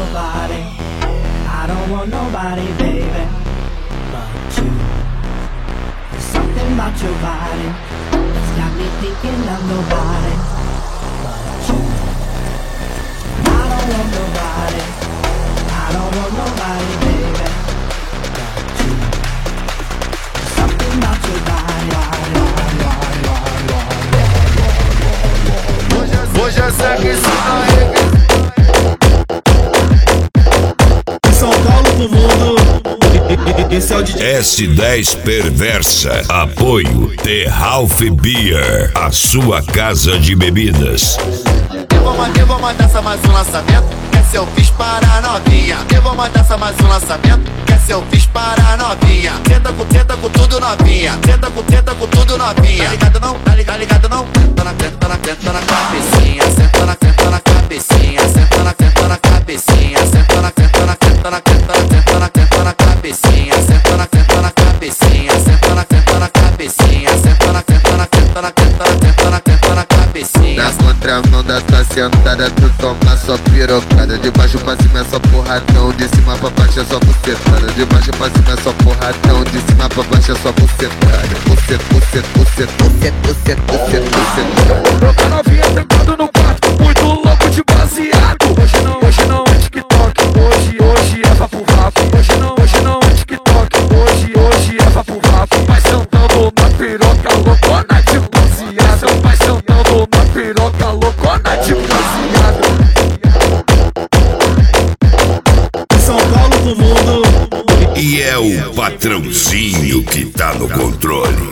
your body. I don't want nobody, baby, but you. There's something about your body that's got me thinking of nobody but you. I don't want nobody, I don't want nobody, baby, but you. There's something about your body. Hoje é sexo na reggae. São Paulo pro mundo. Esse é o DJ S10 Perversa. Apoio The Ralph Beer, a sua casa de bebidas. Eu vou mandar essa mais um lançamento, que essa eu fiz para a novinha. Eu vou mandar essa mais um lançamento, que essa eu fiz para a novinha. Tenta com tudo novinha. Tenta com tudo novinha. Tá ligado não? Tá ligado não? Tá na cabecinha. Senta na cabecinha. Senta na cabecinha. Senta na cabecinha. Senta na cabecinha. Senta na cabecinha. Senta na cabecinha. Na contramão da tua sentada, tu toma só pirocada. De baixo pra cima é só porradão, de cima pra baixo é só bucetada. De baixo pra cima é só porradão, de cima pra baixo é só bucetada. Troca novinha trancado no quarto, muito louco de baseado. Hoje não é TikTok, hoje é vapo vapo. Hoje não é TikTok, hoje é vapo vapo. Vai sentando na piroca loucona de baseado. Vai sentando na piroca loucona de baseado. São Paulo pro mundo. E é o patrãozinho que tá no controle.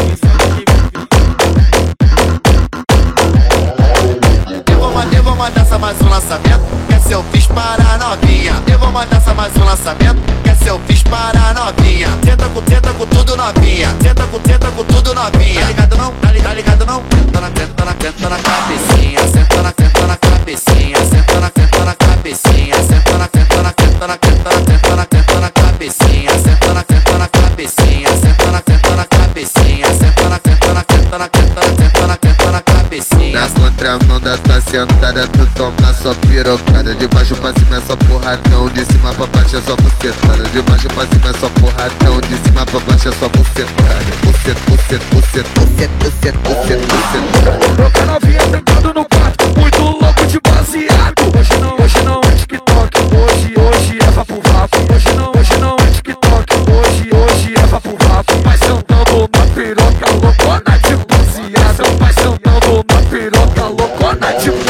Eu vou mandar essa mais um lançamento, que essa eu fiz para a novinha. Eu vou mandar essa mais um lançamento, que essa eu fiz para a novinha. Tenta com tudo novinha. Tenta com tudo novinha. Tá ligado não? Tá ligado não? Tá na cabecinha. Senta na cabecinha. Senta na cabecinha. Senta na cabecinha. Senta na cabecinha. Senta na cabecinha. Senta na cabecinha. Na contramão da tua sentada, tu toma só pirocada. De baixo pra cima é só porradão, de cima pra baixo é só bucetada. De baixo pra cima é só porradão, de cima pra baixo é só bucetada. Troca novinha trancado no quarto, muito louco de baseado. Hoje não é TikTok, hoje é vapo vapo. Hoje não é TikTok, hoje é vapo vapo. Vai sentando na piroca loucona de baseado. Vai sentando na piroca loucona de baseado.